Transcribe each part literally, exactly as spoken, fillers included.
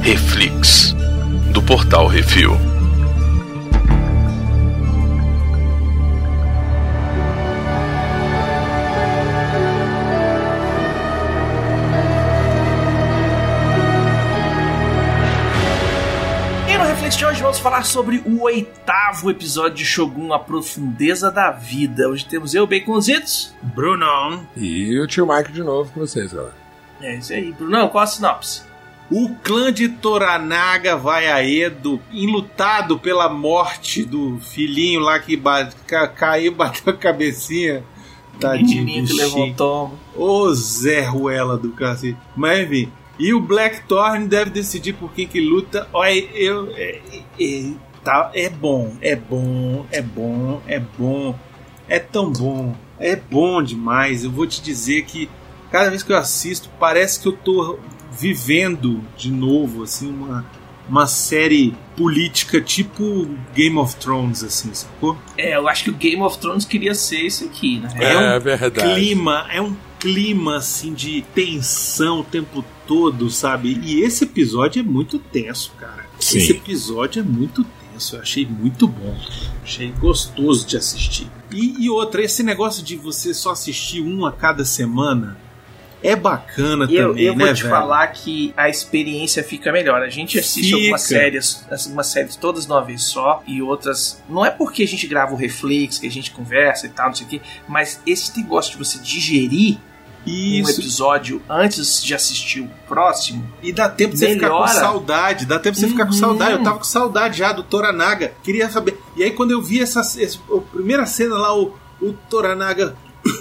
Reflix, do Portal Refil. De hoje vamos falar sobre o oitavo episódio de Shogun, A Profundeza da Vida. Hoje temos eu, Baconzitos, Brunão e o tio Mike de novo com vocês, galera. É isso aí. Brunão, qual a sinopse? O clã de Toranaga vai a Edo, enlutado pela morte do filhinho lá que bate, ca, caiu, bateu a cabecinha. Tadinho que levantou. Ô Zé Ruela do cacete. Mas enfim... E o Blackthorn deve decidir por quem que luta. Olha, eu... É, é, tá, é bom, é bom, é bom, é bom. É tão bom. É bom demais. Eu vou te dizer que cada vez que eu assisto, parece que eu tô vivendo de novo, assim, uma, uma série política tipo Game of Thrones, assim, sacou? É, eu acho que o Game of Thrones queria ser isso aqui, né? É, é um verdade. clima, é um clima, assim, de tensão o tempo todo, sabe? E esse episódio é muito tenso, cara. Sim. Esse episódio é muito tenso. Eu achei muito bom. Achei gostoso de assistir. E, e outra, esse negócio de você só assistir um a cada semana é bacana eu, também, eu né, vou te velho? falar que a experiência fica melhor. A gente assiste Fica. algumas séries, algumas séries todas de uma vez só, e outras... Não é porque a gente grava o Reflex, que a gente conversa e tal, não sei o quê, mas esse negócio de você digerir Isso. um episódio antes de assistir o próximo. E dá tempo de você ficar com saudade. Dá tempo de você uhum. ficar com saudade. Eu tava com saudade já do Toranaga. Queria saber. E aí, quando eu vi essa, essa a primeira cena lá, o, o Toranaga.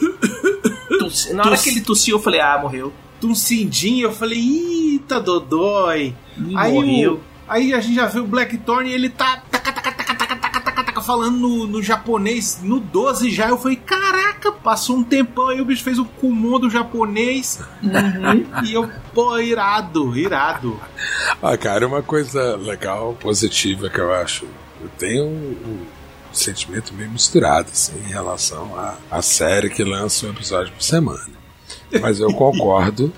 Tossi, na hora Tossi. que ele tossiu, eu falei, ah, morreu. Tuncindinho, eu falei, eita, dodói. Ih, aí, morreu. O, aí a gente já vê o Blackthorn e ele tá. Taca, taca, taca, taca, taca, taca, taca, falando no, no japonês. No doze já, eu falei, caraca, passou um tempão aí, o bicho fez o Kumon do japonês. Uhum. E eu, pô, irado, irado. Ah, cara, uma coisa legal, positiva que eu acho. Eu tenho um, um sentimento meio misturado, assim, em relação à, à série que lança um episódio por semana. Mas eu concordo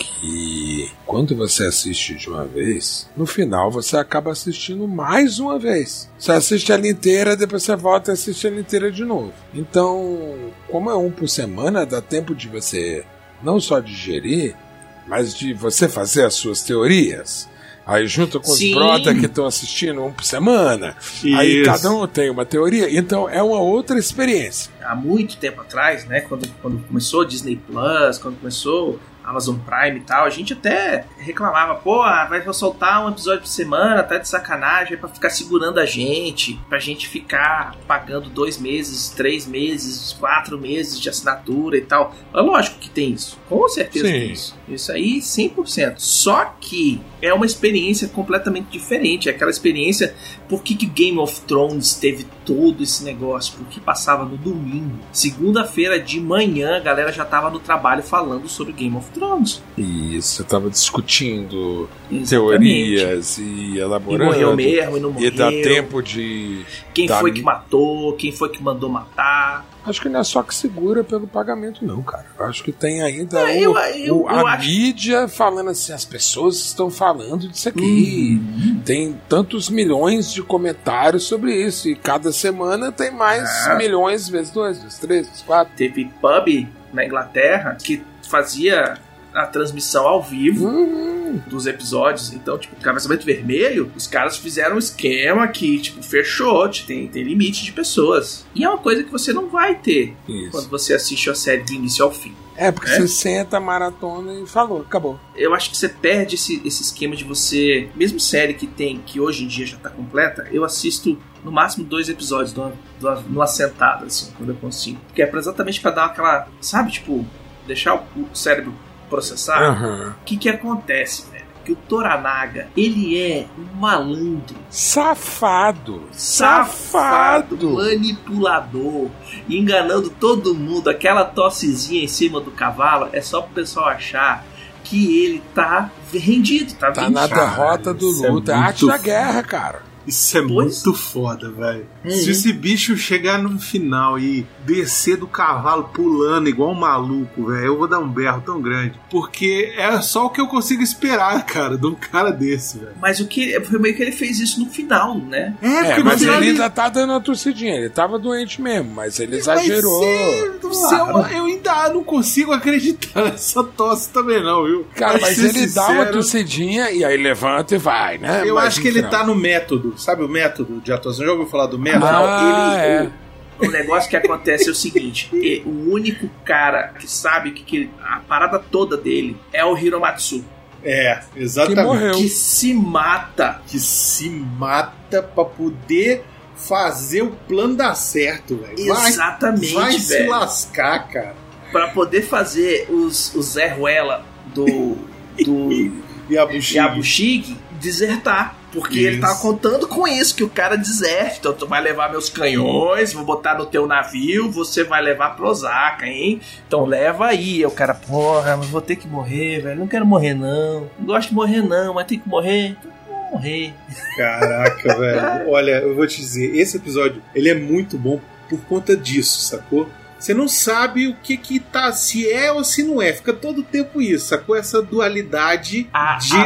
que quando você assiste de uma vez, no final você acaba assistindo mais uma vez. Você assiste ela inteira, depois você volta e assiste ela inteira de novo. Então, como é um por semana, dá tempo de você não só digerir, mas de você fazer as suas teorias. Aí junto com Sim. os brother que estão assistindo um por semana. Isso. Aí cada um tem uma teoria. Então é uma outra experiência. Há muito tempo atrás, né, quando, quando começou Disney Plus, quando começou Amazon Prime e tal, a gente até reclamava, pô, vai soltar um episódio por semana, tá de sacanagem, pra ficar segurando a gente, pra gente ficar pagando dois meses, três meses, quatro meses de assinatura e tal. É lógico que tem isso, com certeza Sim. tem isso. Isso aí, cem por cento. Só que é uma experiência completamente diferente, é aquela experiência, por que que Game of Thrones teve todo esse negócio? Porque passava no domingo, segunda-feira de manhã, a galera já tava no trabalho falando sobre Game of Thrones. Isso, você tava discutindo Exatamente. teorias e elaborando. E morreu mesmo, e não morreu. E dá tempo de... Quem dar... foi que matou, quem foi que mandou matar. Acho que não é só que segura pelo pagamento, não, cara. Eu acho que tem ainda é, o, eu, eu, o, a eu acho... mídia falando assim, as pessoas estão falando disso aqui. Uhum. Tem tantos milhões de comentários sobre isso. E cada semana tem mais ah. milhões, vezes dois, vezes três, vezes quatro. Teve pub na Inglaterra que fazia a transmissão ao vivo uhum. dos episódios. Então, tipo, Cabeçamento Vermelho, os caras fizeram um esquema que, tipo, fechou, tem, tem limite de pessoas. E é uma coisa que você não vai ter Isso. quando você assiste a série do início ao fim. É, porque é? você senta, maratona e falou, acabou. Eu acho que você perde esse, esse esquema de você... Mesmo série que tem, que hoje em dia já tá completa, eu assisto no máximo dois episódios numa, numa sentada, assim, quando eu consigo. Que é pra, exatamente pra dar aquela... Sabe, tipo, deixar o, o cérebro processar. Uhum. O que que acontece, velho? Que o Toranaga, ele é um malandro. Safado. Safado. Safado. Manipulador. Enganando todo mundo. Aquela tossezinha em cima do cavalo é só pro pessoal achar que ele tá rendido, tá Tá na derrota do luta. É arte da guerra, cara. Isso é pois? muito foda, velho. Uhum. Se esse bicho chegar no final e descer do cavalo pulando igual um maluco, velho, eu vou dar um berro tão grande. Porque é só o que eu consigo esperar, cara, de um cara desse, velho. Mas o que foi meio que ele fez isso no final, né? É, é mas ele, ele ainda tá dando uma torcidinha. Ele tava doente mesmo, mas ele exagerou. Mas se, claro. eu, eu ainda não consigo acreditar nessa tosse também, não, viu? Cara, mas ele sincero, dá uma torcidinha e aí levanta e vai, né? Eu mas acho que ele final. tá no método. Sabe o método de atuação? Já ouviu falar do método? Ah, ele, é. o, o negócio que acontece é o seguinte: o único cara que sabe que, que a parada toda dele é o Hiromatsu. É, exatamente. Que morreu. Que se mata. Que se mata pra poder fazer o plano dar certo, velho. Exatamente, vai, vai velho. se lascar, cara. Pra poder fazer os, os Zé Ruela do, do Yabushige. Yabushige desertar. Porque isso. Ele tava contando com isso, que o cara deserte. Então tu vai levar meus canhões, vou botar no teu navio, você vai levar pro Osaka, hein? Então leva aí. O cara, porra, mas vou ter que morrer, velho. Não quero morrer, não. Não gosto de morrer, não, mas tem que morrer. Então vou morrer. Caraca, velho. Olha, eu vou te dizer, esse episódio, ele é muito bom por conta disso, sacou? Você não sabe o que que tá, se é ou se não é. Fica todo o tempo isso, sacou? Essa dualidade a de...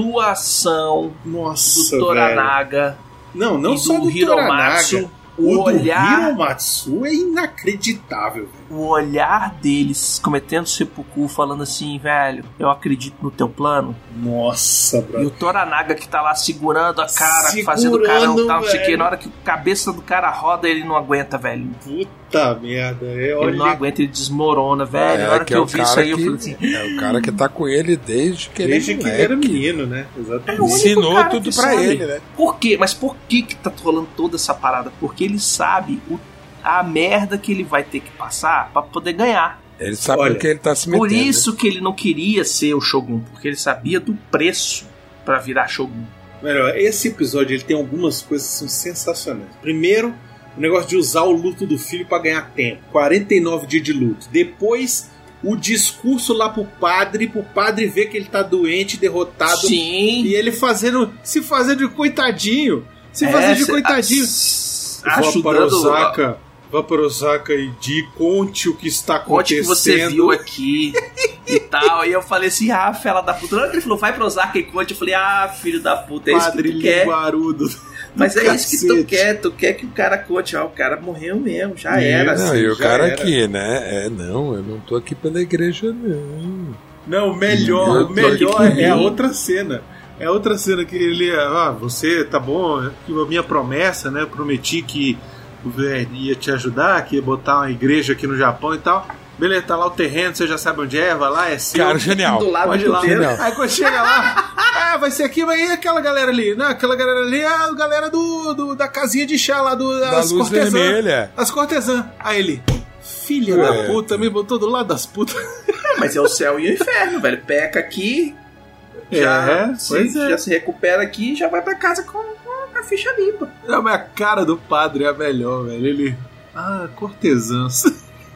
atuação Nossa, do Toranaga. Velho. Não, não e só do, do Hiromatsu. Toranaga. O, o olhar do Hiromatsu é inacreditável. Velho. O olhar deles cometendo seppuku, falando assim, velho, eu acredito no teu plano. Nossa, brother. E o Toranaga que tá lá segurando a cara, segurando, fazendo o carão e tal, não sei o que. Na hora que a cabeça do cara roda, ele não aguenta, velho. Puta merda. É, olha... Ele não aguenta, ele desmorona, velho. É, Na hora que, que eu é vi isso aí, que, eu falei assim... É o cara que tá com ele desde que ele, desde que ele era menino, né? Exatamente. É ensinou tudo pra sabe. ele, né? Por quê? Mas por que que tá rolando toda essa parada? Porque ele sabe o, a merda que ele vai ter que passar pra poder ganhar. Ele sabe Olha, porque ele tá se metendo. Por isso que ele não queria ser o Shogun, porque ele sabia do preço pra virar Shogun. Melhor, esse episódio ele tem algumas coisas que são sensacionais. Primeiro, o negócio de usar o luto do filho pra ganhar tempo. quarenta e nove dias de luto. Depois, o discurso lá pro padre, pro padre ver que ele tá doente, derrotado. Sim. E ele fazendo, se fazendo de coitadinho. Se é, fazer de coitadinho. A, vá para Osaka, vá para Osaka e de conte o que está acontecendo. Conte o que você viu aqui e tal. E eu falei assim, ah, fela da puta. Na hora que ele falou, vai para Osaka e conte, eu falei, ah, filho da puta, é Padre isso que tu quer. Linguarudo. Mas é isso que tu quer, tu quer que o cara conte, ó, o cara morreu mesmo, já isso, era. Não, assim, e o cara era. aqui, né? É, não, eu não tô aqui pela igreja, não. Não, o melhor, o melhor é a outra cena. É outra cena que ele, ah, você tá bom, que a minha promessa, né? Eu prometi que ia te ajudar, que ia botar uma igreja aqui no Japão e tal. Beleza, tá lá o terreno, você já sabe onde é, vai lá, é seu. Cara, genial. Do lado Pode do lá. Genial. Aí quando chega lá, ah, vai ser aqui, vai ir aquela galera ali. Não, aquela galera ali é a galera do, do, da casinha de chá lá, do, da as luz cortesãs. Vermelha. As cortesãs. Aí ele, filha é. da puta, me botou do lado das putas. Mas é o céu e o inferno, velho. Peca aqui, já, é, se, é. já se recupera aqui e já vai pra casa com, com a ficha limpa. Não, mas a cara do padre é a melhor, velho. Ele, ah, cortesãs.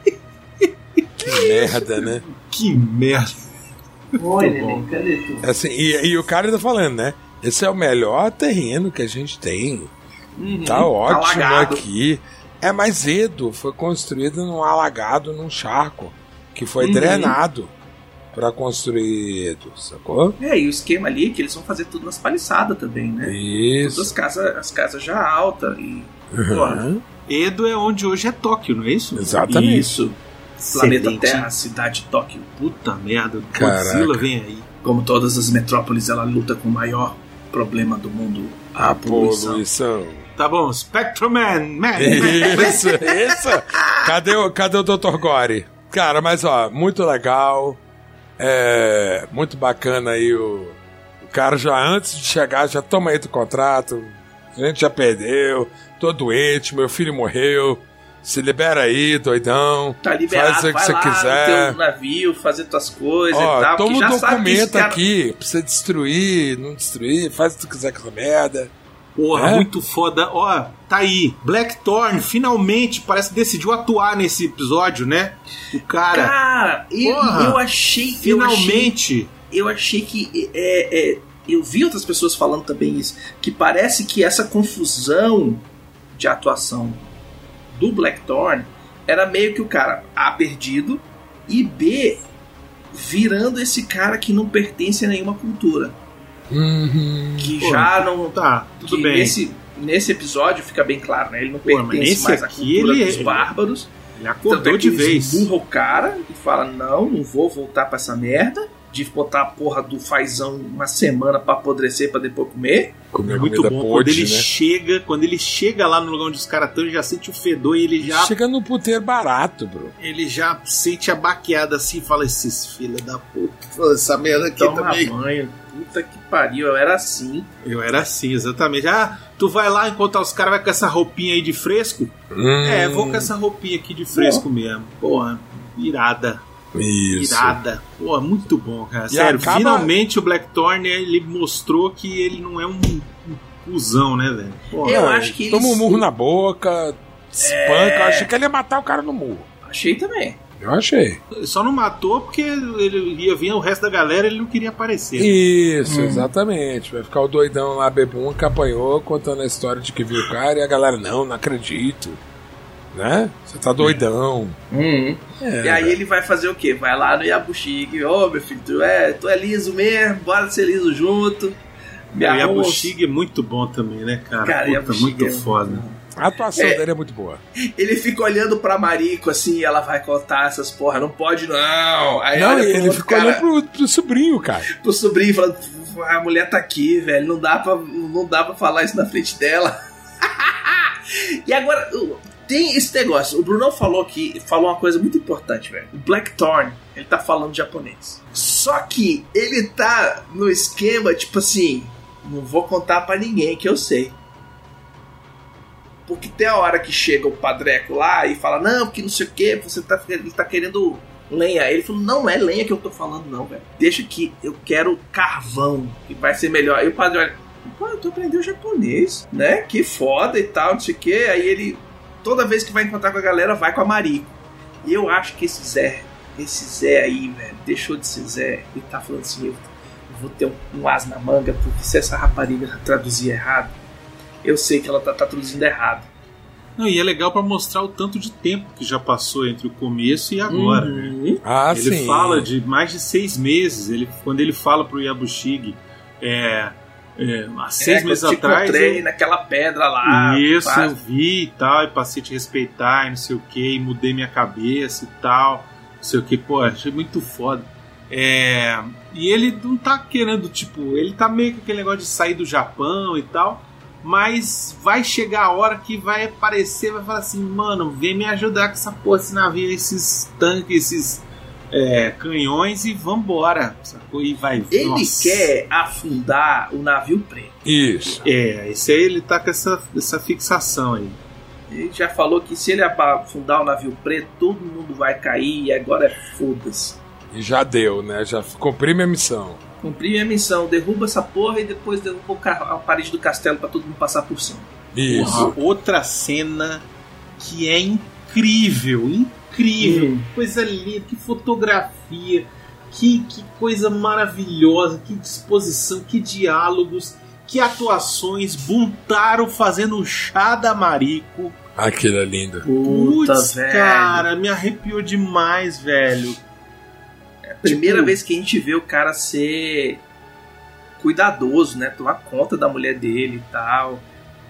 Que merda, né? Que merda. Oi, neném, cadê tu? Assim, e, e o cara tá falando, né? Esse é o melhor terreno que a gente tem. Uhum, tá ótimo alagado. Aqui. É, mas Edo foi construído num alagado, num charco, que foi uhum. drenado pra construir Edo, sacou? É, e o esquema ali é que eles vão fazer tudo nas paliçadas também, né? Isso. Todas as casas, as casas já altas e... Uhum. Edo é onde hoje é Tóquio, não é isso? Exatamente. Isso. Planeta Excelente. Terra, cidade de Tóquio. Puta merda, Caraca. Godzilla vem aí. Como todas as metrópoles, ela luta com o maior problema do mundo, a, a poluição. poluição. Tá bom, Spectrum Man, man. Isso, isso. Cadê o, cadê o doutor Gore? Cara, mas ó, muito legal. É, muito bacana aí o, o cara já antes de chegar, já toma aí do contrato. A gente já perdeu, tô doente, meu filho morreu. Se libera aí, doidão. Tá liberado, faz o que vai você lá quiser. no teu navio, fazer tuas coisas ó, e tal. Toma um documento cara... aqui pra você destruir, não destruir, faz o que tu quiser com essa merda. Porra, é? muito foda. Ó, tá aí. Blackthorn finalmente parece que decidiu atuar nesse episódio, né? O cara. Cara, eu, porra, eu achei. Finalmente. Eu achei, eu achei que. É, é, eu vi outras pessoas falando também isso, que parece que essa confusão de atuação do Blackthorne era meio que o cara A, perdido, e B, virando esse cara que não pertence a nenhuma cultura. Uhum. Que Pô, já não... Tá, tudo que bem. Nesse, nesse episódio fica bem claro, né? Ele não Pô, mas pertence nesse mais à aqui, cultura ele- dos ele- bárbaros. Ele Tanto acordou é que de ele vez. esburra o cara e fala, não, não vou voltar pra essa merda, de botar a porra do fazão uma semana pra apodrecer pra depois comer. Comer Muito comida bom. podre, Quando ele né? chega, quando ele chega lá no lugar onde os caras estão, ele já sente o fedor e ele já, Chega no puteiro barato, bro. ele já sente a baqueada assim e fala, esses filha da puta, essa merda aqui Toma também. banho, puta que pariu, eu era assim. Eu era assim, exatamente. Ah, tu vai lá encontrar os caras, vai com essa roupinha aí de fresco? Hum, É, vou com essa roupinha aqui de fresco mesmo. Porra, irada. Isso. Irada. Pô, muito bom, cara. E Sério, acaba- finalmente o Blackthorne, ele mostrou que ele não é um, um cuzão, né, velho? Pô, Eu Não, acho que Toma um eles- murro na boca, espanca. É. Eu achei que ele ia matar o cara no murro. Achei também. Eu achei. ele só não matou porque ele ia vir o resto da galera, ele não queria aparecer. Isso, Hum. exatamente. Vai ficar o doidão lá, bebum, que apanhou, contando a história de que viu o cara e a galera, não, não acredito. Né? Você tá doidão. Uhum. É, E aí ele vai fazer o quê? Vai lá no Yabushige, ô meu filho, tu é, tu é liso mesmo, bora ser liso junto. Me O arruma uns- Yabushige é muito bom também, né, cara? Cara, Puta, Yabushige muito é foda. muito bom. A atuação É. dele é muito boa. Ele fica olhando pra Mariko assim, e ela vai contar essas porra, não pode não. Aí Não, olha pro ele outro ficou cara, olhando pro, pro sobrinho, cara. pro sobrinho falando, a mulher tá aqui, velho, não dá pra, não dá pra falar isso na frente dela. E agora, tem esse negócio, o Brunão falou aqui, falou uma coisa muito importante, velho. O Blackthorne, ele tá falando japonês. Só que ele tá no esquema, tipo assim, não vou contar pra ninguém que eu sei. Porque tem a hora que chega o Padreco lá e fala, não, que não sei o que, você tá, ele tá querendo lenha. Ele falou, não é lenha que eu tô falando não, velho. Deixa que eu quero carvão, que vai ser melhor. Aí o padre olha, pô, tu aprendeu japonês, né? Que foda e tal, não sei o que. Aí ele, toda vez que vai encontrar com a galera, vai com a Mariko. E eu acho que esse Zé, esse Zé aí, velho, deixou de ser Zé. Ele tá falando assim, eu vou ter um, um as na manga, porque se essa rapariga traduzir errado, eu sei que ela tá, tá traduzindo errado. Não, e é legal pra mostrar o tanto de tempo que já passou entre o começo e agora, né? Uhum. Ah, Ele sim. fala de mais de seis meses. Ele, quando ele fala pro Yabushige, é, é, há seis É, meses quando te atrás. encontrei eu- naquela pedra lá. Isso, pá. eu vi e tal, e passei a te respeitar e não sei o que, e mudei minha cabeça e tal, não sei o que, pô, achei muito foda. É, e ele não tá querendo, tipo, ele tá meio com aquele negócio de sair do Japão e tal, mas vai chegar a hora que vai aparecer, vai falar assim, mano, vem me ajudar com essa porra, esse navio, esses tanques, esses é, canhões e vambora, sacou? E vai, Ele nossa. quer afundar o navio preto. Isso. É, esse aí ele tá com essa, essa fixação aí. Ele já falou que se ele afundar o navio preto, todo mundo vai cair e agora é foda-se. E já deu, né? Já cumpri minha missão. Cumpri minha missão, derruba essa porra e depois derruba o ca- a parede do castelo pra todo mundo passar por cima. Isso. Porra, outra cena que é incrível, incrível, Hum. que coisa linda, que fotografia, que, que coisa maravilhosa, que disposição, que diálogos, que atuações. Buntaro fazendo o chá da Mariko. Aquilo é lindo. Puta, Putz, velho. cara, me arrepiou demais, velho. É a primeira tipo- vez que a gente vê o cara ser cuidadoso, né? Tomar conta da mulher dele e tal.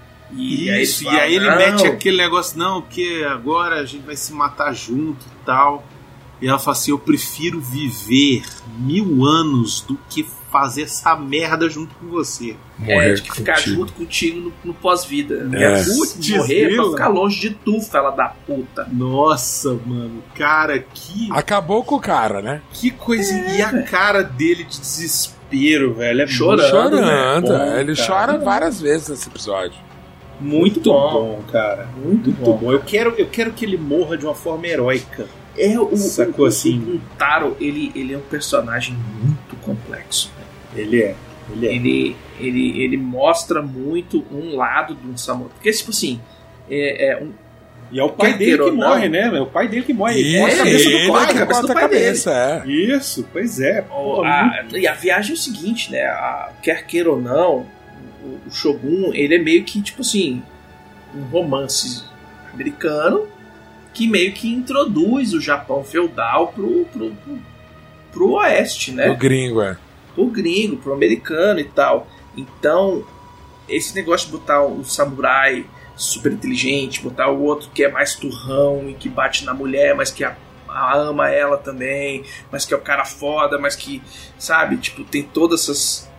E aí Isso, ele fala, e aí ele "Não." mete aquele negócio, não, que agora a gente vai se matar junto e tal. E ela fala assim, eu prefiro viver mil anos do que fazer essa merda junto com você. É, Morrer de ficar contigo. junto contigo no, no pós-vida. É. É. Putz, Morrer pra grila. ficar longe de tu, fela da puta. Nossa, mano, cara, que, Acabou com o cara, né? que coisa. É, e a velho. cara dele de desespero, velho. É Chorando, Chorando. né? Bom, Ele cara. chora várias vezes nesse episódio. muito, Muito bom. bom. cara. Muito, Muito bom. Eu quero, eu quero que ele morra de uma forma heróica. É, o, Sacou o, assim? o, o Taro, ele, ele é um personagem muito complexo. Né? Ele é. Ele é. Ele, ele, ele mostra muito um lado de um samurai. Porque, tipo assim, é, é um, E é o pai Quer dele queira que ou não. morre, né? É o pai dele que morre. Ele Isso, corta a cabeça ele do pai. que cabeça corta do a pai cabeça, é. Isso, pois é. Pô, A- muito- e a viagem é o seguinte, né? A- quer queira ou não, o, o Shogun, ele é meio que, tipo assim, um romance americano que meio que introduz o Japão feudal pro, pro, pro, pro oeste, né? O gringo, é. Pro gringo, pro americano e tal. Então, esse negócio de botar o samurai super inteligente, botar o outro que é mais turrão e que bate na mulher, mas que a, a ama ela também, mas que é o cara foda, mas que, sabe, tipo, tem todas essas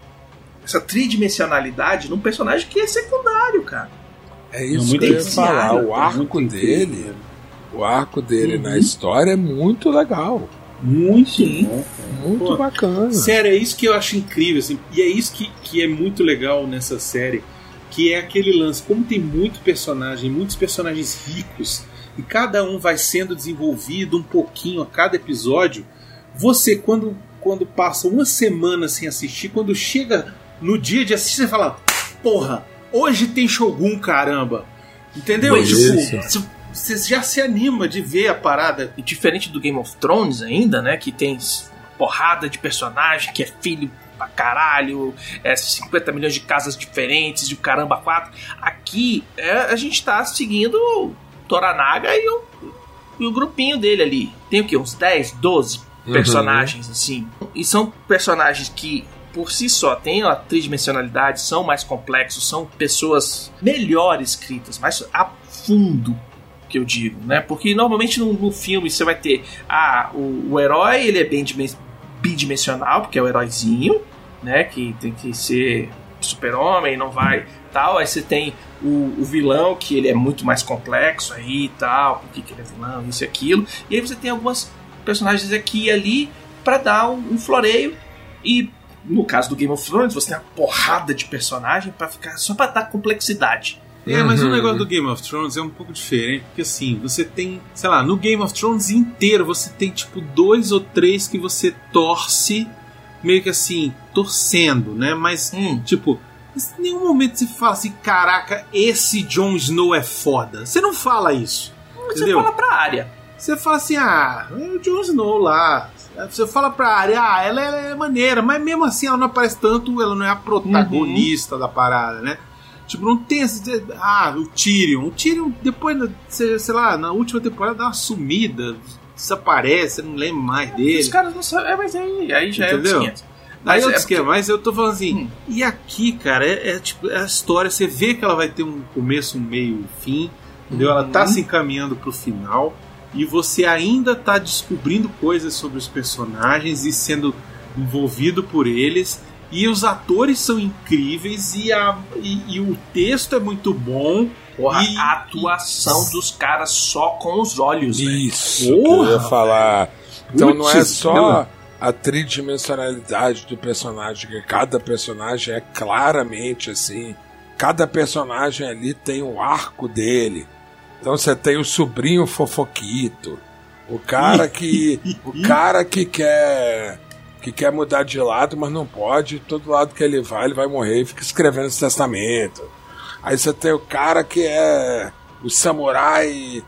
essa tridimensionalidade num personagem que é secundário, cara. É isso muito que eu ia especial, falar. O é arco muito dele, incrível. o arco dele Uhum. na história é muito legal. Muito Sim. bom. Muito Pô, bacana. Sério, é isso que eu acho incrível, assim, e é isso que, que é muito legal nessa série, que é aquele lance, como tem muito personagem, muitos personagens ricos, e cada um vai sendo desenvolvido um pouquinho a cada episódio, você, quando, quando passa uma semana sem assistir, quando chega no dia de assistir, você fala, porra, hoje tem Shogun, caramba! Entendeu? Isso. Tipo, você já se anima de ver a parada. E diferente do Game of Thrones ainda, né, que tem porrada de personagem, que é filho pra caralho, é cinquenta milhões de casas diferentes, de caramba quatro. Aqui é, a gente tá seguindo o Toranaga e o, e o grupinho dele ali. Tem o quê? Uns dez, doze Uhum. personagens, assim. E são personagens que, por si só, têm a tridimensionalidade, são mais complexos, são pessoas melhor escritas, mais a fundo, que eu digo, né? Porque normalmente no, no filme você vai ter ah, o, o herói, ele é bem dimen- bidimensional, porque é o heróizinho, né? Que tem que ser super-homem, não vai tal. Aí você tem o, o vilão, que ele é muito mais complexo aí e tal, por que que ele é vilão, isso e aquilo. E aí você tem algumas personagens aqui e ali pra dar um, um floreio. E no caso do Game of Thrones, você tem uma porrada de personagem pra ficar só pra dar complexidade. É, mas Uhum. o negócio do Game of Thrones é um pouco diferente, porque assim, você tem, sei lá, no Game of Thrones inteiro você tem tipo dois ou três que você torce, meio que assim, torcendo, né? Mas, Hum. tipo, em nenhum momento você fala assim, caraca, esse Jon Snow é foda. Você não fala isso, Você entendeu? fala pra área. Você fala assim, ah, é o Jon Snow lá. Você fala pra área, ah, ela, ela é maneira, mas mesmo assim ela não aparece tanto, ela não é a protagonista da parada, né? Tipo, não tem esse. Ah, o Tyrion. O Tyrion, depois, sei, sei lá, na última temporada dá uma sumida, desaparece, eu não lembro mais dele. Os caras não sabem. É, mas aí, aí já Entendeu? é outros quinhentos. Aí Mas eu é esquema, mas eu tô falando assim, Hum. e aqui, cara, é, é tipo, é a história, você vê que ela vai ter um começo, um meio e fim, entendeu? Ela tá Uhum. se encaminhando pro final, e você ainda tá descobrindo coisas sobre os personagens e sendo envolvido por eles, e os atores são incríveis, e, a, e, e o texto é muito bom. Porra, E- a atuação dos caras só com os olhos, né? Isso, que Porra, eu ia falar. Então não é Putz, só grila. a tridimensionalidade do personagem, que cada personagem é claramente assim. Cada personagem ali tem um arco dele. Então você tem o sobrinho fofoquito, o cara que o cara que quer que quer mudar de lado, mas não pode. Todo lado que ele vai, ele vai morrer e fica escrevendo esse testamento. Aí você tem o cara que é o samurai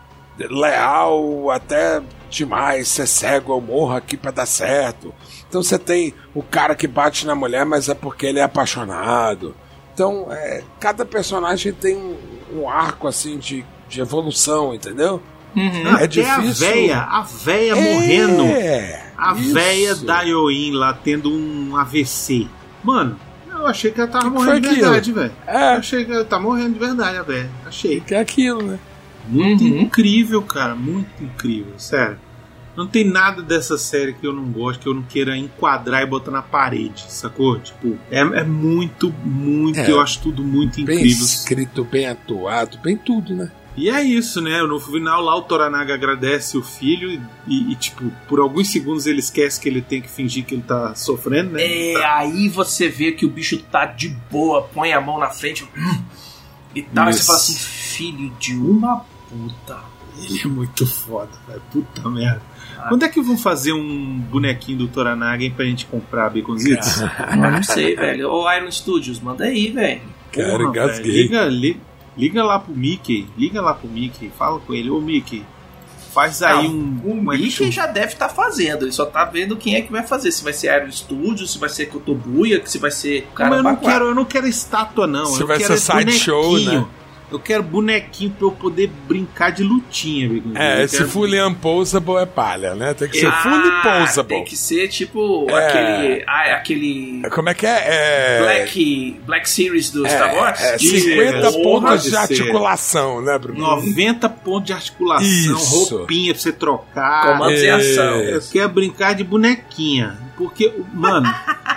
leal até demais, ser cego, eu morro aqui pra dar certo. Então você tem o cara que bate na mulher, mas é porque ele é apaixonado. Então, é, cada personagem tem um, um arco assim de, de evolução, entendeu? Uhum. É Até difícil. a véia, a véia morrendo. É, A isso. véia da Yoin lá tendo um A V C. Mano, eu achei que ela tava Que que morrendo de foi verdade, velho. Eu É, achei que ela tá morrendo de verdade, a véia. Achei. que é aquilo, né? Muito Uhum. incrível, cara. Muito incrível, sério. Não tem nada dessa série que eu não gosto, que eu não queira enquadrar e botar na parede, sacou? Tipo, é, é muito, muito, É. eu acho tudo muito Bem incrível. escrito, bem atuado, bem tudo, né? E é isso, né? No final lá o Toranaga agradece o filho e, e, tipo, por alguns segundos ele esquece que ele tem que fingir que ele tá sofrendo, né? É, aí você vê que o bicho tá de boa, põe a mão na frente hum, e tal, e você Isso. fala assim, filho de uma puta. Ele é muito foda, velho. Puta merda. Ah. Quando é que vão fazer um bonequinho do Toranaga hein, pra gente comprar, Baconzitos? Eu não sei, velho. Ô Iron Studios, manda aí, velho. Cara, Porra, engasguei. velho, liga, li- Liga lá pro Mickey, liga lá pro Mickey, fala com ele, ô Mickey, faz aí Não, um... O um Mickey action. já deve estar tá fazendo, ele só tá vendo quem é que vai fazer. Se vai ser Aero Studio, se vai ser Kotobuya, se vai ser o cara Não, eu, não Baquá. quero, eu não quero estátua, não. Se eu vai quero ser sideshow, bonequinho. né? Eu quero bonequinho pra eu poder brincar de lutinha. Bigo. É, eu esse quero... fully unposable é palha, né? Tem que ser Ah, fully posable. tem que ser tipo É. aquele. Ah, aquele. Como é que é? é... Black, Black Series do Star Wars? É, De- cinquenta Porra, pontos de de ser. articulação, né, Bruno? noventa pontos de articulação, Isso. roupinha pra você trocar. Comandos em ação. Eu quero brincar de bonequinha. Porque, mano.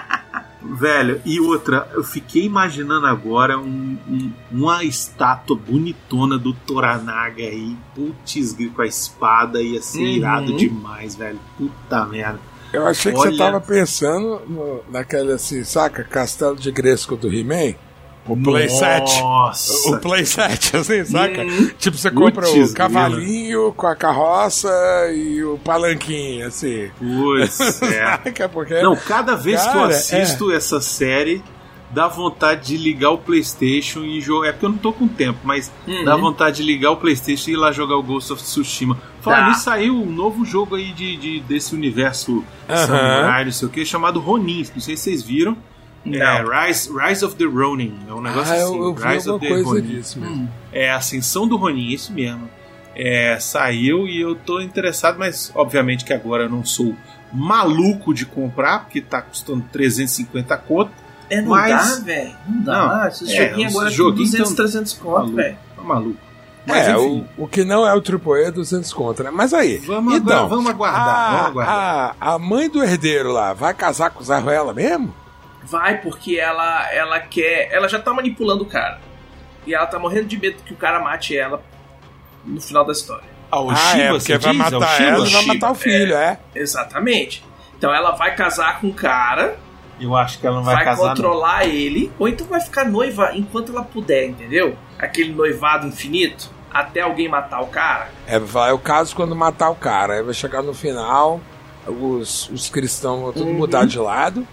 Velho, e outra, eu fiquei imaginando agora um, um- uma estátua bonitona do Toranaga aí, putz, com a espada, ia ser Uhum. irado demais, velho. Puta merda. Eu achei que Olha- você tava pensando no, naquele assim, saca? Castelo de Gresco do He-Man? O playset. Nossa. O playset, assim, saca? Uhum. Tipo, você compra Putz, o cavalinho com a carroça e o palanquinho, assim. Putz, é. Saca? Porque... Não, cada vez que eu Cara, assisto essa série, dá vontade de ligar o PlayStation e jogar. É porque eu não tô com tempo, mas Uhum. dá vontade de ligar o PlayStation e ir lá jogar o Ghost of Tsushima. Falando Dá. nisso, saiu um novo jogo aí de, de- desse universo Aham. samurai, não sei o que, chamado Ronin. Não sei se vocês viram. É, Rise, Rise of the Ronin. É um negócio Ah, assim. eu, eu vi Rise alguma of the coisa Ronin. disso mesmo. Hum. É a Ascensão do Ronin, isso mesmo. É, saiu e eu tô interessado, mas obviamente que agora eu não sou maluco de comprar, porque tá custando trezentos e cinquenta conto. É, não Mas- dá, velho. Não dá. Não, Esses é, joguinhos os agora joguinhos duzentos, tão- trezentos conto, maluco. velho. Tá maluco. Mas É, enfim, o, o que não é o Triple E, duzentos conto, né? Mas aí, vamos, então, agora, vamos aguardar. a, vamos aguardar. a, a mãe do herdeiro lá vai casar com o Zé Ruela mesmo? Vai porque ela, ela quer. Ela já tá manipulando o cara. E ela tá morrendo de medo que o cara mate ela no final da história. Ah, o ah, Shiba, é, você porque vai diz? É o matar Shiba? ela e vai Shiba, matar o filho, é. Exatamente. Então ela vai casar com o cara, Eu acho que ela não vai, vai, casar. controlar ele, ou então vai ficar noiva enquanto ela puder, entendeu? Aquele noivado infinito, até alguém matar o cara. É, vai o caso quando matar o cara. Aí vai chegar no final, os, os cristãos vão tudo Uhum. mudar de lado.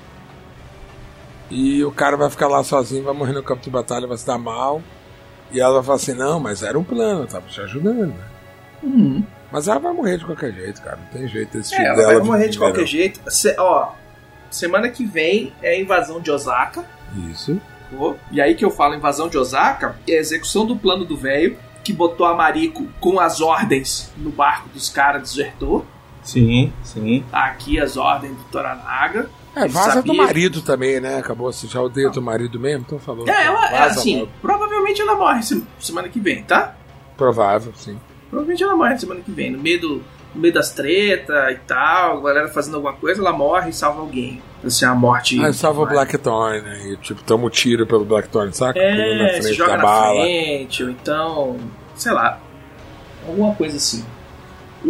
E o cara vai ficar lá sozinho, vai morrer no campo de batalha, vai se dar mal. E ela vai falar assim, não, mas era um plano, eu tava te ajudando, né? Uhum. Mas ela vai morrer de qualquer jeito, cara. Não tem jeito esse É, filho ela dela. vai morrer de viver, qualquer não. jeito. Se- ó, semana que vem é a invasão de Osaka. Isso. E aí que eu falo invasão de Osaka é a execução do plano do velho, que botou a Mariko com as ordens no barco dos caras, desertou. Sim, sim. Tá aqui as ordens do Toranaga. É, Ele vaza do sabia- marido também, né? Acabou, você já odeia teu marido mesmo? Então falou. É, ela, é Vaza assim, logo. provavelmente ela morre se- semana que vem, tá? Provável, sim. Provavelmente ela morre semana que vem. No meio, do, no meio das tretas e tal, a galera fazendo alguma coisa, ela morre e salva alguém. Assim, a morte. Aí salva o Blackthorn, né? E tipo, toma um tiro pelo Blackthorn, saca? Pula na É, frente se joga da na bala. frente, ou então, sei lá, alguma coisa assim. O,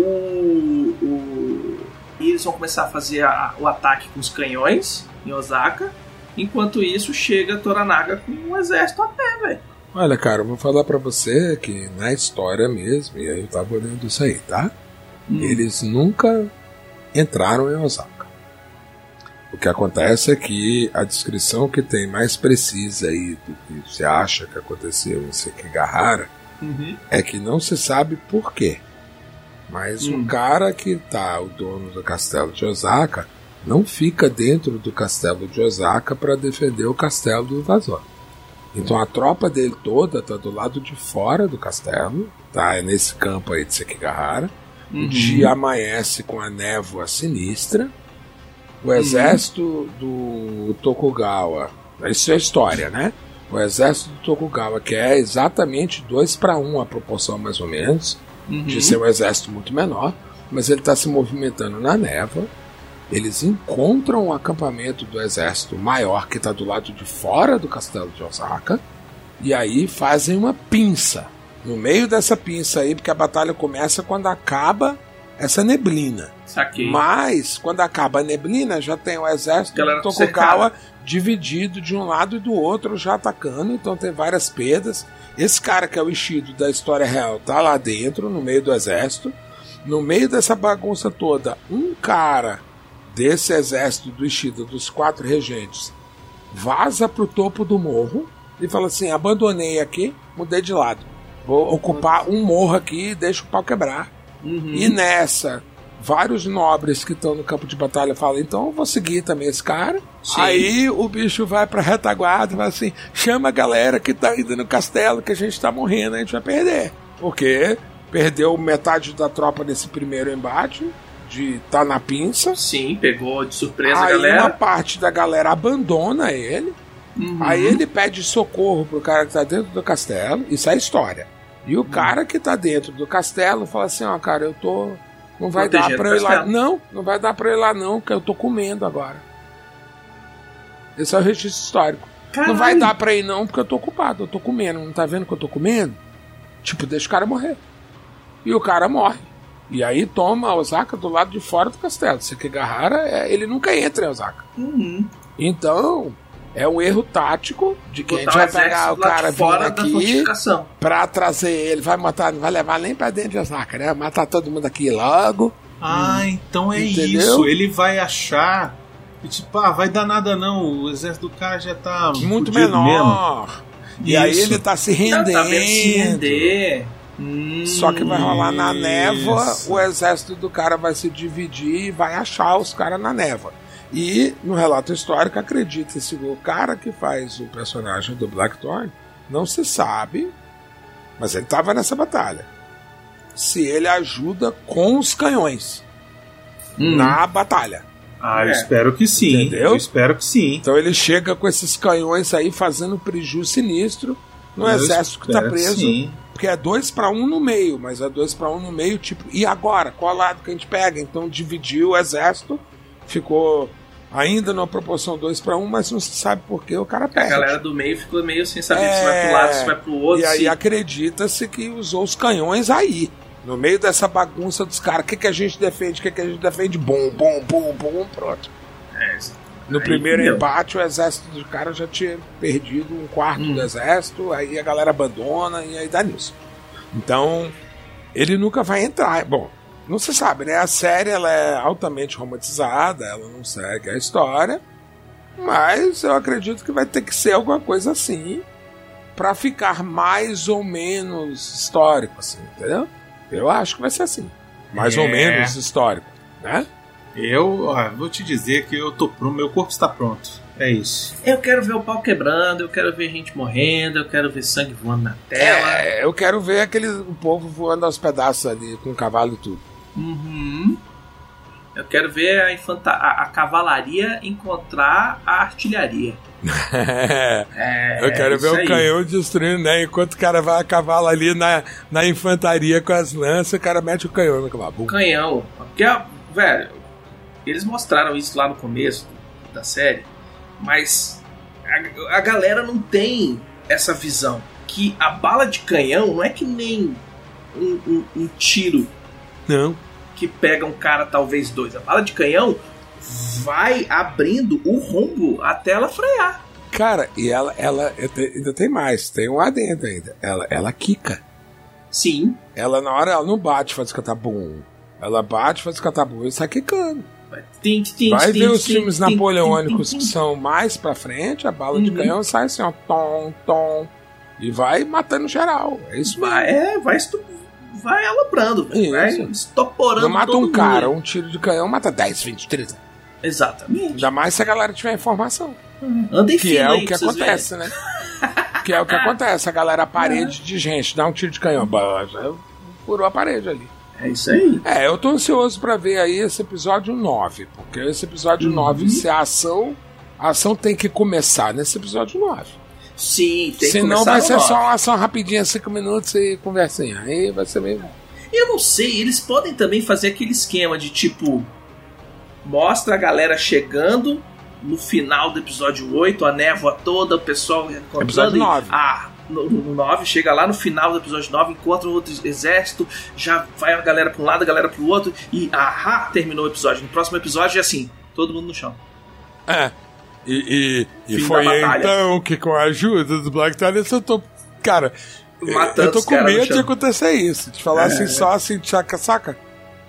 o, e eles vão começar a fazer a- o ataque com os canhões em Osaka. Enquanto isso, chega Toranaga com um exército a pé, velho. Olha, cara, eu vou falar pra você que na história mesmo, e aí eu tava olhando isso aí, tá? Hum. Eles nunca entraram em Osaka. O que acontece é que a descrição que tem mais precisa aí do que você acha que aconteceu em Sekigahara Uhum. é que não se sabe por quê. Mas Hum. o cara que tá, o dono do castelo de Osaka, não fica dentro do castelo de Osaka para defender o castelo do invasor. Então a tropa dele toda tá do lado de fora do castelo, tá? É nesse campo aí de Sekigahara. Uhum. O dia amanhece com a névoa sinistra. O exército do Tokugawa, isso é história, né? O exército do Tokugawa, que é exatamente dois para um a proporção mais ou menos, Uhum. de ser um exército muito menor, mas ele está se movimentando na névoa. Eles encontram o acampamento do exército maior que está do lado de fora do castelo de Osaka, e aí fazem uma pinça no meio dessa pinça aí, porque a batalha começa quando acaba essa neblina. Saquei. Mas quando acaba a neblina, já tem o exército Galera do Tokugawa dividido de um lado e do outro, já atacando, então tem várias perdas. Esse cara que é o Ishido da história real tá lá dentro, no meio do exército. No meio dessa bagunça toda, um cara desse exército do Ishido, dos quatro regentes, vaza pro topo do morro, e fala assim, abandonei aqui, mudei de lado. Vou ocupar um morro aqui e deixo o pau quebrar. Uhum. E nessa, vários nobres que estão no campo de batalha falam, então eu vou seguir também esse cara. Sim. Aí o bicho vai pra retaguarda e fala assim, chama a galera que tá indo no castelo, que a gente tá morrendo, a gente vai perder. Porque perdeu metade da tropa nesse primeiro embate, de tá na pinça. Sim, pegou de surpresa aí a galera. Aí uma parte da galera abandona ele. Uhum. Aí ele pede socorro pro cara que tá dentro do castelo. Isso é história. E o uhum. cara que tá dentro do castelo fala assim, ó, cara, eu tô... Não vai dar pra eu ir lá. Não, não vai dar pra eu ir lá não, porque eu tô comendo agora. Esse é o registro histórico. Caralho. Não vai dar pra ir não, porque eu tô ocupado, eu tô comendo. Não tá vendo que eu tô comendo? Tipo, deixa o cara morrer. E o cara morre. E aí toma a Osaka do lado de fora do castelo. Sekigahara, ele nunca entra em Osaka. Uhum. Então, é um erro tático de que botar a gente vai pegar o cara vindo aqui pra trazer ele. Vai matar, não vai levar nem pra dentro de Osaka, né? Matar todo mundo aqui logo. Ah, hum. então é Entendeu? isso. Ele vai achar que, tipo, ah, vai dar nada não. O exército do cara já tá muito menor. Mesmo. E isso. aí ele tá se rendendo. Tá, tá se render. Hum, Só que vai rolar na névoa, isso. o exército do cara vai se dividir e vai achar os caras na névoa. E no relato histórico acredita-se o cara que faz o personagem do Blackthorn, não se sabe, mas ele estava nessa batalha, se ele ajuda com os canhões hum. na batalha. Ah, eu é. espero que sim. Entendeu? Eu espero que sim. Então ele chega com esses canhões aí fazendo prejuízo sinistro no eu exército que está preso. Sim. Porque é dois para um no meio, mas é dois para um no meio, tipo, e agora? Qual lado que a gente pega? Então dividiu o exército, ficou ainda numa proporção dois para um, mas não se sabe por que o cara perde. A galera do meio ficou meio sem saber é... se vai pro lado, se vai pro outro. E aí se... acredita-se que usou os canhões aí, no meio dessa bagunça dos caras. O que, que a gente defende? O que, que a gente defende? Bom, bom, bom, bom, pronto. É, no aí, primeiro entendeu? embate, o exército do cara já tinha perdido um quarto hum. do exército, aí a galera abandona e aí dá nisso. Então, ele nunca vai entrar. Bom, não se sabe, né? A série ela é altamente romantizada, ela não segue a história, mas eu acredito que vai ter que ser alguma coisa assim pra ficar mais ou menos histórico, assim, entendeu? Eu acho que vai ser assim. Mais é. ou menos histórico, né? Eu ó, vou te dizer que eu tô pronto, meu corpo está pronto. É isso. Eu quero ver o pau quebrando, eu quero ver gente morrendo, eu quero ver sangue voando na tela. É, eu quero ver aquele o povo voando aos pedaços ali, com o cavalo e tudo. Uhum. Eu quero ver a, infanta, a, a cavalaria encontrar a artilharia. é, eu quero ver aí. o canhão destruindo, né? Enquanto o cara vai a cavalo ali na, na infantaria com as lanças, o cara mete o canhão no cavalo. Canhão. Porque, velho, eles mostraram isso lá no começo da série, mas a, a galera não tem essa visão que a bala de canhão não é que nem um, um, um tiro não. que pega um cara, talvez dois. A bala de canhão vai abrindo o rombo até ela frear. Cara, e ela, ela ainda tem mais, tem um adendo ainda. Ela, ela quica. Sim. Ela na hora ela não bate, faz catabum. Ela bate, faz catabum e sai quicando. Tim, tim, vai tim, ver tim, os tim, filmes tim, napoleônicos tim, tim, que tim. são mais pra frente, a bala uhum. de canhão sai assim, ó, tom, tom, e vai matando geral. É isso mesmo. Vai, é, vai, estu... vai aloprando, vai estoporando. Não mata um cara, um tiro de canhão mata dez, vinte, trinta. Exatamente. Ainda mais se a galera tiver informação. Uhum. Andem que é o que acontece, verem. né? Que é o que acontece. A galera, a parede uhum. de gente, dá um tiro de canhão, já furou a parede ali. É isso aí. É, eu tô ansioso pra ver aí esse episódio nove, porque esse episódio uhum. nove, se a ação, a ação tem que começar nesse episódio nove. Sim, tem que Senão começar vai ser nove. só uma ação rapidinha, cinco minutos e conversinha. Aí vai ser meio... Eu não sei, eles podem também fazer aquele esquema de tipo... Mostra a galera chegando no final do episódio oito, a névoa toda, o pessoal encontrando... Episódio nove. Ah, no, no nove, chega lá no final do episódio nove, encontra outro exército, já vai a galera para um lado, a galera para o outro, e ahá, terminou o episódio. No próximo episódio é assim, todo mundo no chão. É, e, e, e foi então que com a ajuda do Blackthorn eu tô... Cara, matando eu tô com medo de acontecer isso, de falar é, assim, é. só assim, saca, saca?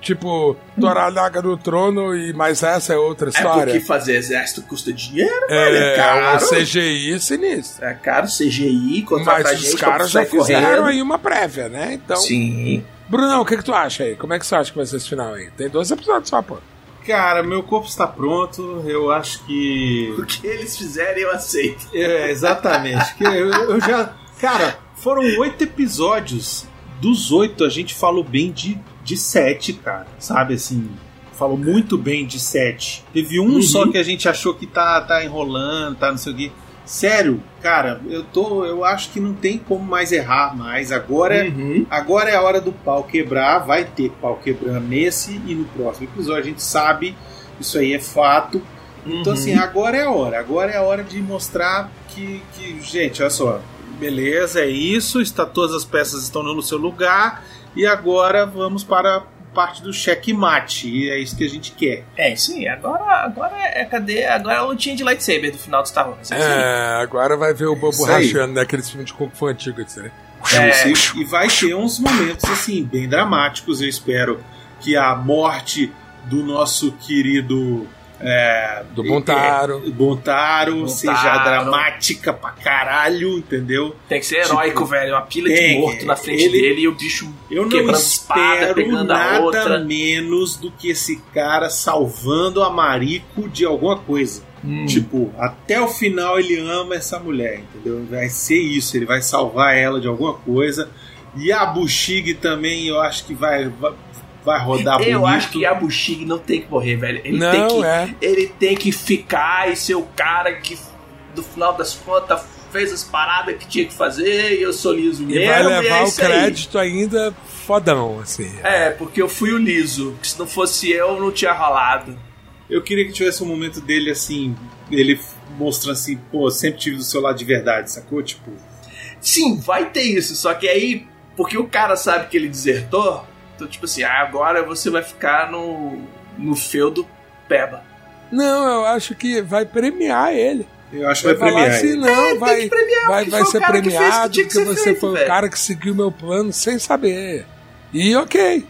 tipo, Toranaga no trono, e mas essa é outra história. É porque fazer exército custa dinheiro, é, velho, é caro. O C G I sinistro. É caro, C G I, contratar mas gente, os caras já fizeram correndo. aí uma prévia, né? Então, sim. Brunão, o que, que tu acha aí? Como é que você acha que vai ser esse final aí? Tem dois episódios só, pô. Cara, meu corpo está pronto, eu acho que... O que eles fizerem eu aceito. É, exatamente. Que eu, eu já... Cara, foram oito episódios. Dos oito a gente falou bem de, de sete, cara. Sabe, assim... Falou muito bem de sete. Teve um uhum. só que a gente achou que tá, tá enrolando, tá não sei o quê. Sério, cara, eu tô, eu acho que não tem como mais errar mais. Agora, uhum. agora é a hora do pau quebrar. Vai ter pau quebrando nesse e no próximo episódio. A gente sabe, isso aí é fato. Uhum. Então, assim, agora é a hora. Agora é a hora de mostrar que, que, gente, olha só. Beleza, é isso. Está, todas as peças estão no seu lugar. E agora vamos para parte do checkmate, e é isso que a gente quer. É, sim, agora, agora é cadê? Agora é a lutinha de lightsaber do final do Star Wars. É, é agora vai ver o Bobo rachando naqueles filmes de Kung Fu antigo, né? É, e vai ter uns momentos assim, bem dramáticos. Eu espero que a morte do nosso querido é, do Bontaro. É, Bontaro, Bontaro seja dramática pra caralho, entendeu? Tem que ser heróico, tipo, velho. Uma pilha tem, de morto na frente ele, dele e o bicho eu quebrando não espada, pegando nada a outra. Menos do que esse cara salvando a Mariko de alguma coisa. Hum. Tipo, até o final ele ama essa mulher, entendeu? Vai ser isso, ele vai salvar ela de alguma coisa. E a Bushig também, eu acho que vai... vai Vai rodar bonito. Eu acho que a Bushig não tem que morrer, velho. Ele, não, tem que, é. ele tem que ficar e ser o cara que, no final das contas, fez as paradas que tinha que fazer e eu sou liso e mesmo. E vai levar é o crédito aí. ainda fodão, assim. É, porque eu fui o liso. Se não fosse eu, não tinha rolado. Eu queria que tivesse um momento dele, assim, ele mostrando assim, pô, sempre tive do seu lado de verdade, sacou? Tipo... Sim, vai ter isso. Só que aí, porque o cara sabe que ele desertou... Então, tipo assim, agora você vai ficar no, no feudo Peba. Não, eu acho que vai premiar ele. Eu acho que vai, vai premiar assim, ele. Não, é, vai, premiar, vai, vai ser premiado que porque você feito, foi velho. o cara que seguiu o meu plano sem saber. E ok.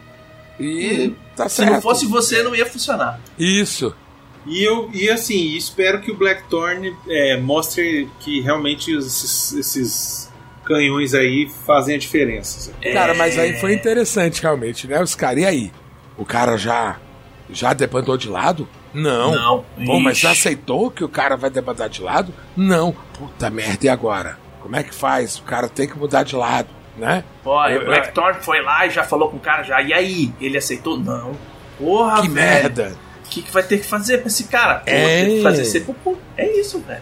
E hum, tá se certo. Se não fosse você, não ia funcionar. Isso. E, eu, e assim, espero que o Blackthorn é, mostre que realmente esses... esses canhões aí fazem a diferença. É... Cara, mas aí foi interessante realmente, né? Os caras, e aí? O cara já já debandou de lado? Não. Não. Pô, mas já aceitou que o cara vai debandar de lado? Não. Puta merda, e agora? Como é que faz? O cara tem que mudar de lado, né? Pô, eu, o Blackthorn foi lá e já falou com o cara já. E aí? Ele aceitou? Não. Porra, que velho. merda. O que, que vai ter que fazer pra esse cara? Pô, é... tem que fazer sepulcro. É isso, velho.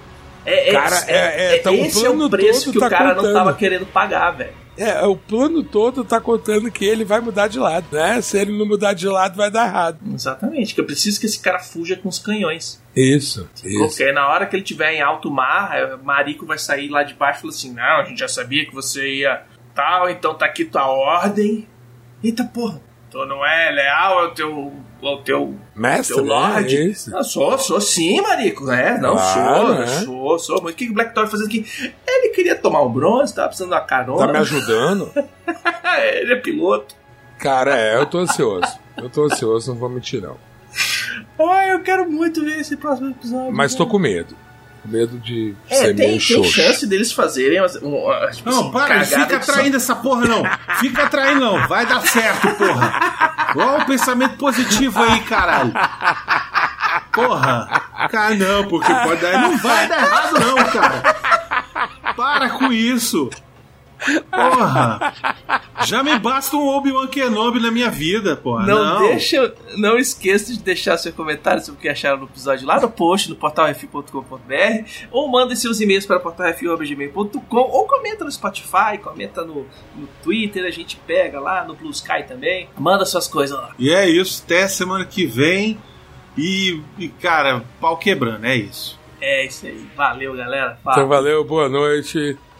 É, cara, é, é, é, tá, esse o é o preço que tá o cara contando. não tava querendo pagar, velho. É, o plano todo tá contando que ele vai mudar de lado, né? Se ele não mudar de lado, vai dar errado. Exatamente, que eu preciso que esse cara fuja com os canhões. Isso, isso. Porque aí na hora que ele tiver em alto mar, Mariko vai sair lá de baixo e falar assim, não, a gente já sabia que você ia tal, então tá aqui tua ordem. Eita porra, tu não é leal ao teu... ao teu mestre, teu Lorde. É isso. Eu sou, sou sim, Mariko, né? Não, claro, sou, né? sou, sou. Mas o que o Blackthorn fazendo aqui? Ele queria tomar um bronze, tava precisando de uma carona. Tá me ajudando? Ele é piloto. Cara, é, eu tô ansioso. Eu tô ansioso, não vou mentir, não. Ai, eu quero muito ver esse próximo episódio. Mas tô com medo. Com medo de é, ser tem, meio tem chance deles fazerem umas, umas, tipo não, assim, para, fica atraindo essa porra não. Fica atraindo não, vai dar certo, porra. Olha o pensamento positivo aí, caralho. Porra. Cara, não, porque pode dar, não vai dar errado não, cara. Para com isso. Porra. Já me basta um Obi-Wan Kenobi na minha vida, porra. Não, não. Deixa, não esqueça de deixar seu comentário sobre o que acharam no episódio lá no post, no portal refil ponto com ponto b r, ou manda seus e-mails para portal refil arroba gmail ponto com, ou comenta no Spotify, comenta no, no Twitter, a gente pega lá no Blue Sky também. Manda suas coisas lá. E é isso, até semana que vem. E, e cara, pau quebrando, é isso. É isso aí. Valeu, galera. Fala. Então valeu, boa noite.